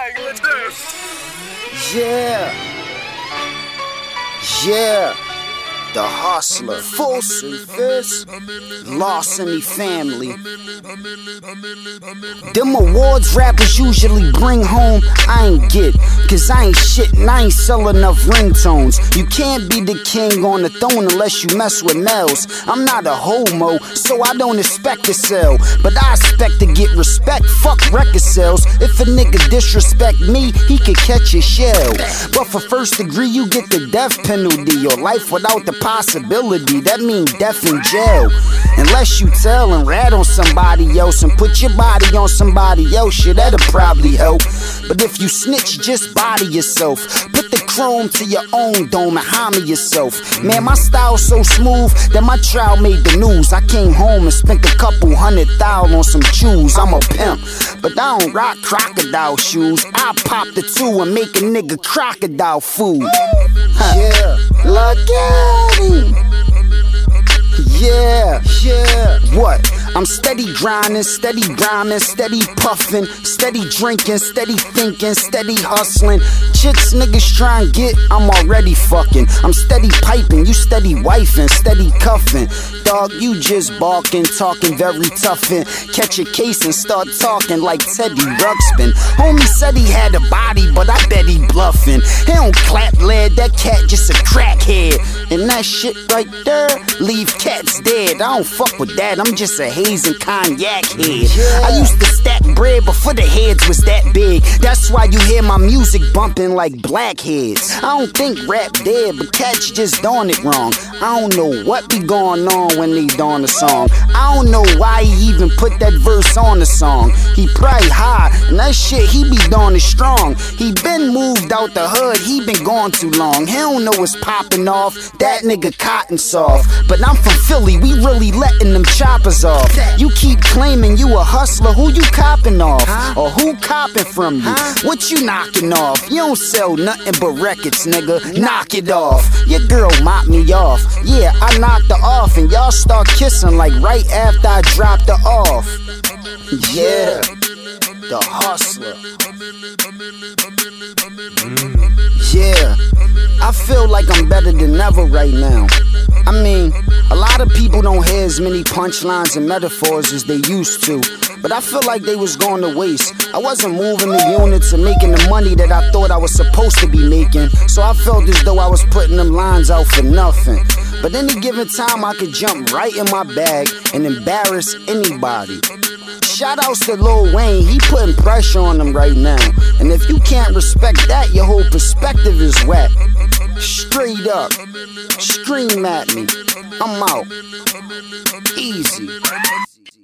Yeah, the hustler, full service, lost in the family. Them awards rappers usually bring home, I ain't get, cause I ain't shit and I ain't sell enough ringtones. You can't be the king on the throne unless you mess with males. I'm not a homo, so I don't expect to sell, but I expect to get respect. Fuck record sales. If a nigga disrespect me, he could catch a shell. But for first degree, you get the death penalty, or life without the possibility. That mean death in jail. Unless you tell and rat on somebody else and put your body on somebody else, shit, that'll probably help. But if you snitch, just body yourself. Put the chrome to your own dome and hammer yourself. Man, my style's so smooth that my trial made the news. I came home and spent a couple $100,000 on some shoes. I'm a pimp, but I don't rock crocodile shoes. I pop the two and make a nigga crocodile food. Yeah, look at him. Yeah, what? I'm steady grinding, steady rhyming, steady puffing, steady drinking, steady thinking, steady hustling. Chicks niggas try and get, I'm already fucking. I'm steady piping, you steady wifing, steady cuffing. Dog, you just barking, talking very toughin'. Catch a case and start talking like Teddy Ruxpin. Homie said he had a body, but I bet he bluffing. He don't clap lead, that cat just a crackhead. And that shit right there, leave cats dead. I don't fuck with that, I'm just a haze and cognac head. I used to stack bread before the heads was that big. That's why you hear my music bumping like blackheads. I don't think rap dead, but cats just doing it wrong. I don't know what be going on when they doing the song. I don't know why he even put that verse on the song. He probably high, and that shit he be doing it strong. He been moved out the hood, he been gone too long. He don't know what's popping off, that nigga cotton soft. But I'm from Philly, we really letting them choppers off. You keep claiming you a hustler, who you copping off? Or who copping from you? What you knocking off? You don't sell nothing but records, nigga, knock it off. Your girl mopped me off, yeah, I knocked her off. And y'all start kissing like right after I dropped her off. Yeah, the hustler. Yeah, I feel like I'm better than ever right now. I mean, a lot of people don't hear as many punchlines and metaphors as they used to, but I feel like they was going to waste. I wasn't moving the units and making the money that I thought I was supposed to be making, so I felt as though I was putting them lines out for nothing. But any given time I could jump right in my bag and embarrass anybody. Shout outs to Lil Wayne, he putting pressure on them right now. And if you can't respect that, your whole perspective is whack. Straight up, scream at me, I'm out. Easy.